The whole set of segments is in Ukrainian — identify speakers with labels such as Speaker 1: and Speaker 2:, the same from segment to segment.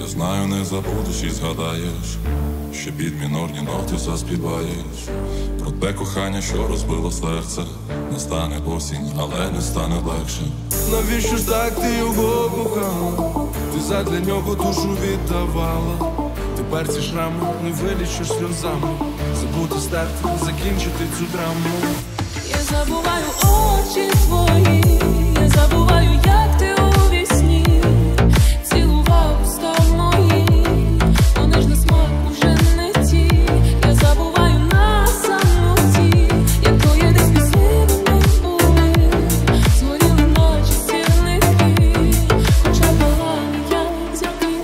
Speaker 1: Я знаю, не забудеш і згадаєш, ще під мінорні ноти заспіваєш про те кохання, що розбило серце. Не стане осінь, але не стане легше.
Speaker 2: Навіщо ж так ти його кохала? Ти задля нього душу віддавала. Тепер ці шрами не вилічиш сльозами. Забути, стерти, закінчити цю драму.
Speaker 3: Я забуваю очі твої, я забуваю, як ти у вісні цілував уста мої, вони ж на смак уже не ті. Я забуваю на самоті, як твоє десь післивими були, згоріли ночі сірники, хоча палали, як зірки.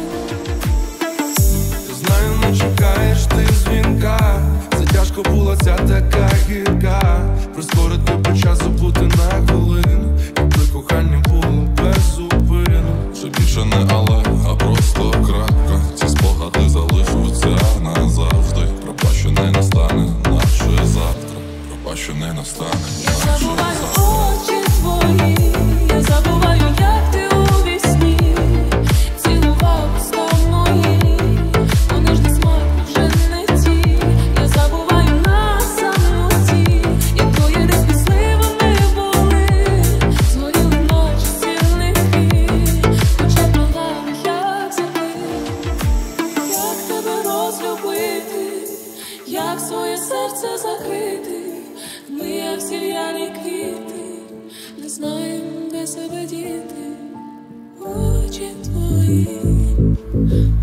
Speaker 2: Я знаю, не чекаєш ти дзвінка, затяжко була ця така гірка. Прискорити по часу бути на хвилину, якби кохання було без зупину.
Speaker 1: Вже більше не але, а просто крапка. Ці спогади залишаться назавжди. Пробач, що не настане наше завтра. Пробач, що не настане
Speaker 3: Я
Speaker 1: наше
Speaker 3: забуваю
Speaker 1: завтра.
Speaker 3: очі твої, я забуваю, як ти у вісні цілував уста мої, вони ж на смак вже не ті. Я забуваю на самоті, як твоє десь післивими були, згоріли ночі сірники, хоча палали, як зірки. Як тебе розлюбити, як своє серце закрити, ми як сір'яні квіти, не знаємо, де себе діти. Очі твої,